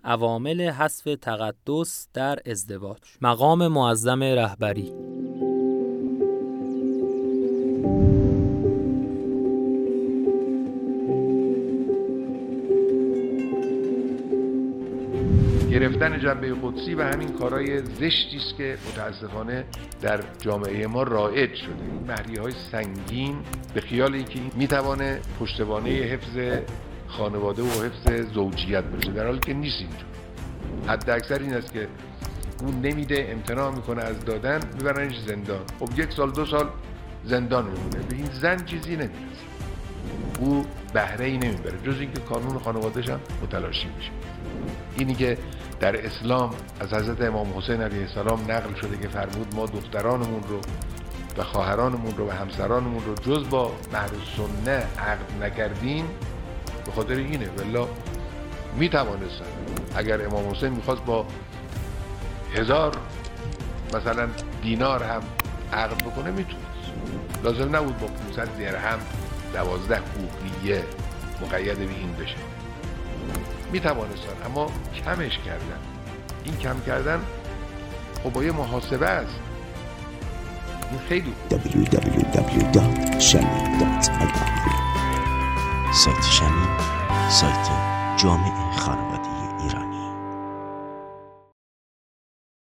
عوامل حذف تقدس در ازدواج. مقام معظم رهبری. گرفتن جنبه قدسی و همین کارهای زشتی است که متاسفانه در جامعه ما رایج شده. این مهریه‌های سنگین به خیال اینکه میتوانه پشتوانه حفظ خانواده و حفظ زوجیت باشه، در حالی که نیست اینجور. حد اکثر این است که اون نمیده، امتناع میکنه از دادن، میبرنش زندان. خب 1 سال 2 سال زندان میمونه، به این زن چیزی نمیرسه، او بهره ای نمیبره جز اینکه قانون خانواده‌اش هم متلاشی میشه. اینی که در اسلام از حضرت امام حسین علیه السلام نقل شده که فرمود ما دخترانمون رو و خواهرانمون رو و همسرانمون رو جز با مهر سنه عقد نکردیم، به خاطر اینه. والله میتوانستن، اگر امام حسین میخواست با 1000 مثلا دینار هم عقد بکنه میتونست، لازم نبود با 500 درهم 12 اوقیه مقید به این بشه. میتوانستن، اما کمش کردن. این کم کردن خب با یه محاسبه است. این خیلی www.shamin.al سایت شمین، سایت جامع خانواده.